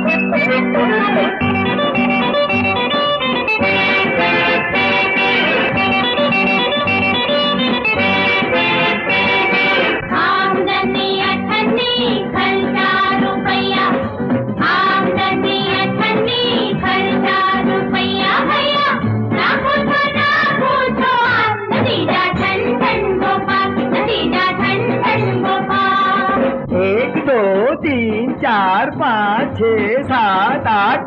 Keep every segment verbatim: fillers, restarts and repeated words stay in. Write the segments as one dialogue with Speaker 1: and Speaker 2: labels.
Speaker 1: तीन चार पाँच छः सात आठ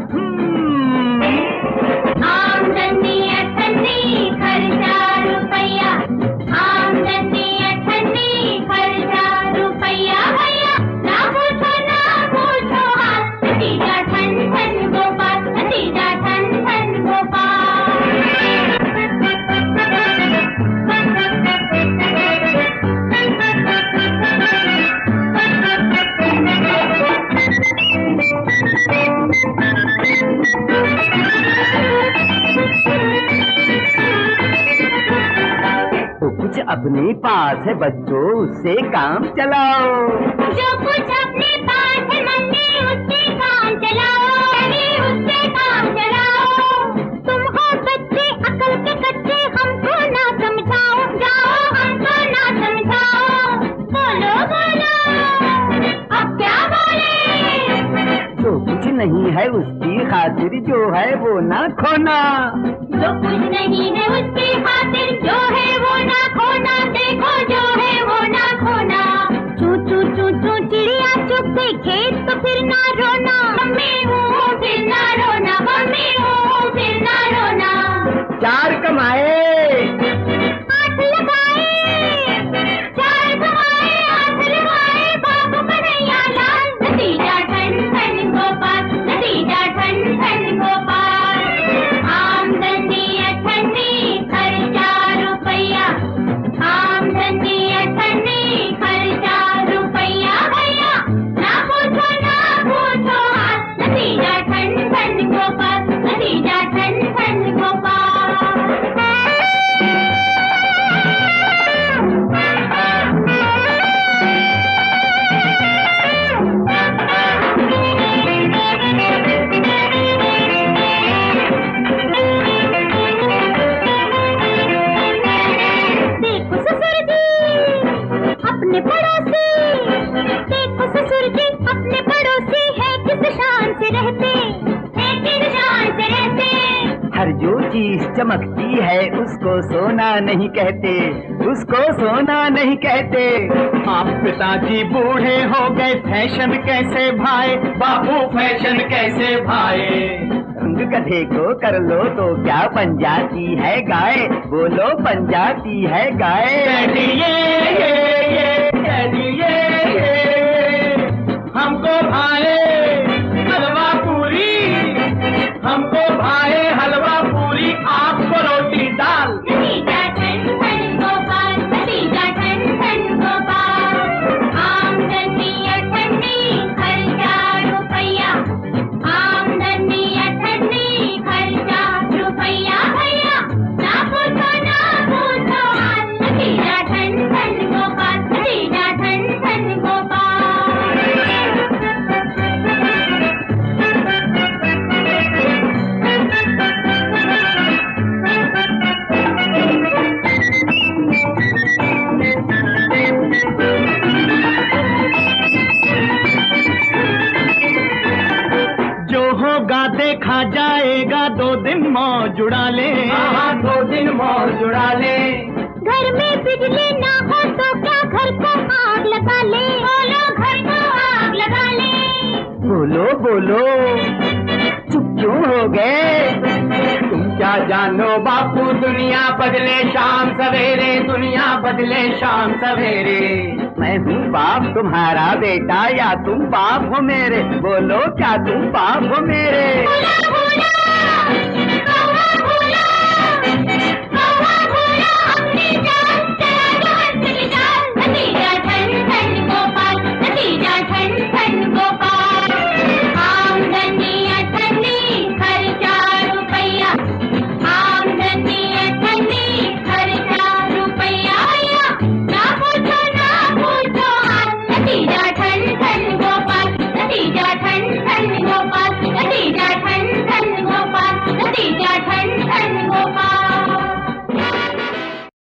Speaker 2: आमदनी अठन्नी खर्चा रुपया, आमदनी अठन्नी खर्चा रुपया भैया, ना पूछो ना पूछो हाथ, नतीजा ठन ठन गोपाल, नतीजा ठन ठन गोपाल।
Speaker 1: कुछ अपने पास है बच्चों उससे काम चलाओ,
Speaker 2: जो कुछ अपने पास है मम्मी उससे काम चलाओ, उससे काम चलाओ। तुम हो बच्चे अकल के कच्चे, हमको ना समझाओ, जाओ हमको ना समझाओ। बोलो बोलो अब क्या बोले?
Speaker 1: जो कुछ नहीं है उसकी खातिर जो है वो ना खोना,
Speaker 2: जो कुछ नहीं है उसकी खातिर जो है वो ना खोना, देखो जो है वो ना खोना। चू चू चू चू चिड़िया चुप गई खेत तो फिर ना रोना, मम्मी हूँ फिर ना रोना, मम्मी हूँ फिर ना रोना।
Speaker 1: चार कमाए
Speaker 2: आठ लगाए, चार कमाए आठ लगाए, बाबू कन्हैया लाल, नतीजा ठन ठन गोपाल, नतीजा ठन ठन गोपाल। आमदनी अठन्नी खर्चा रुपया, आमदनी अठन्नी खर्चा रुपया भैया, ना पूछो ना पूछो हाथ, नतीजा ठन ठन गोपाल, नतीजा ठन ठन गोपाल। अपने पड़ोसी, देखो ससुर जी अपने पड़ोसी है किस शान से रहते, है किस शान से रहते।
Speaker 1: हर जो चीज चमकती है उसको सोना नहीं कहते, उसको सोना नहीं कहते।
Speaker 3: आप पिताजी बूढ़े हो गए फैशन कैसे भाए, बाबू फैशन कैसे भाए।
Speaker 1: रंग गधे को कर लो तो क्या बन जाती है गाय, बोलो बन जाती है गाय।
Speaker 3: डैडी ये ये ये डैडी ये ये हमको भाए हलवा पूरी, हमको भाए हलवा पूरी, आपको रोटी दाल।
Speaker 2: नतीजा ठन ठन गोपाल, नतीजा ठन ठन गोपाल। आमदनी अठन्नी खर्चा रुपया, आमदनी अठन्नी खर्चा रुपया भैया, ना पूछो ना पूछो हाल, नतीजा ठन ठन गोपाल, नतीजा ठन ठन गोपाल।
Speaker 3: जो होगा देखा जाएगा, दो दिन मौज उड़ा ले, हाँ दो दिन मौज उड़ा ले।
Speaker 2: घर में बिजली ना हो तो क्या घर को आग लगा ले, बोलो घर को आग लगा ले।
Speaker 1: बोलो बोलो चुप क्यों हो गए?
Speaker 3: तुम क्या जानो बापू दुनिया बदले शाम सवेरे, दुनिया बदले शाम सवेरे।
Speaker 1: मैं हूँ बाप तुम्हारा बेटा या तुम बाप हो मेरे, बोलो क्या तुम बाप हो मेरे?
Speaker 2: भूला भूला कौवा भूला, कौवा भूला अपनी जान, चला जो हंसली जान, नतीजा ठन ठन गोपाल, नतीजा ठन ठन गोपाल। आमदनी अठन्नी खर्चा रुपया, आमदनी अठन्नी खर्चा रुपया भैया, ना पूछो ना पूछो हाल, नतीजा ठन ठन